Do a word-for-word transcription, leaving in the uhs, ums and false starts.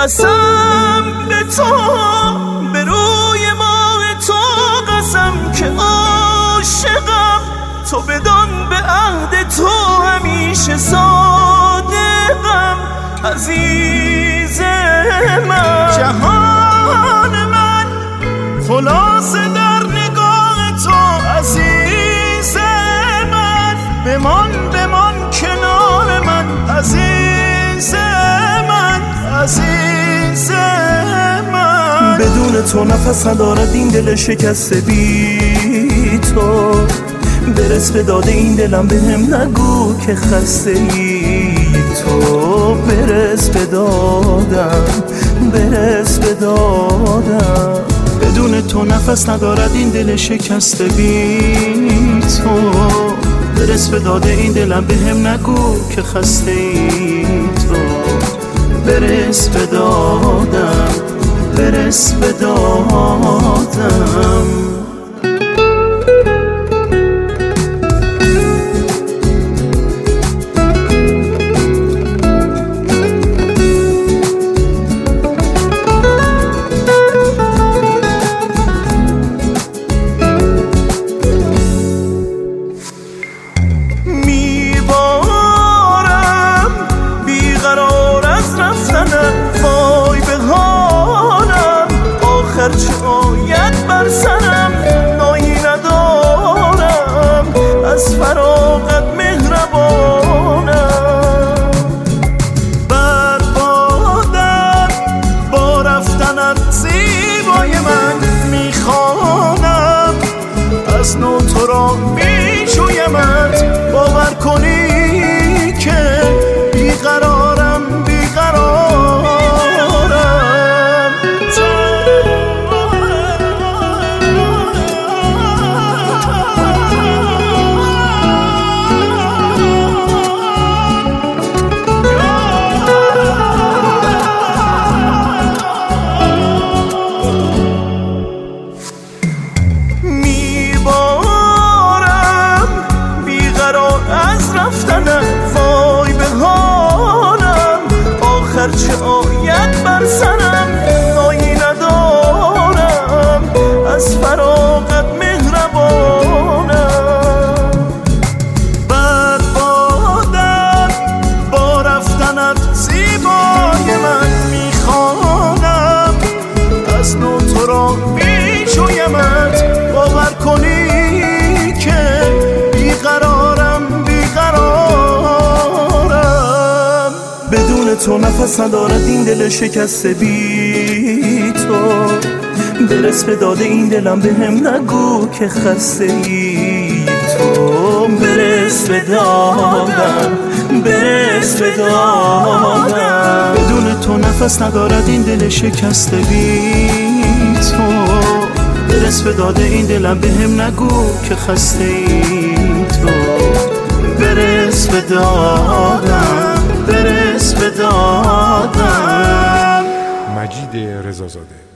قسم به تو، به روی ماه تو قسم که عاشقم، تو بدان به عهد تو همیشه صادقم. عزیز من، جهان من خلاصه در نگاه تو. عزیز من، بمان بمان کنار من. عزیز من، عزیز من، بدون تو نفس ندارد این دل شکسته بی تو. برس به داد این دلم، به هم نگو که خسته ای تو. برس به دادم، برس به دادم، بدون تو نفس ندارد این دل شکسته بی تو. برس به داد این دلم، به هم نگو که خسته ای تو. برس به دادم، برس به دادم. چه آید بر سرم، نایی ندارم از فراغت مهربانم. بر بادم با رفتنت زیبای من میخوانم، از نو تو را میجویمت. باور کنی که بیقرارم، بیقرارم. وای به حالم، آخر چه آید بر سرم، نایی ندارم از فراغت مهربانم. بر بادم با رفتنت زیبای من میخوانم، از نو تو را میجویمت. باور کنی که بیقرارم، بدون تو نفس ندارد این دل شکسته بی تو. برس به داد این دلم، به هم نگو که خسته ای تو. برس به دادم، برس به دادم، بدون تو نفس ندارد این دل شکسته بی تو. برس به داد این دلم، به هم نگو که خسته ای تو. برس به دادم، برس به دادم. مجید رضازاده.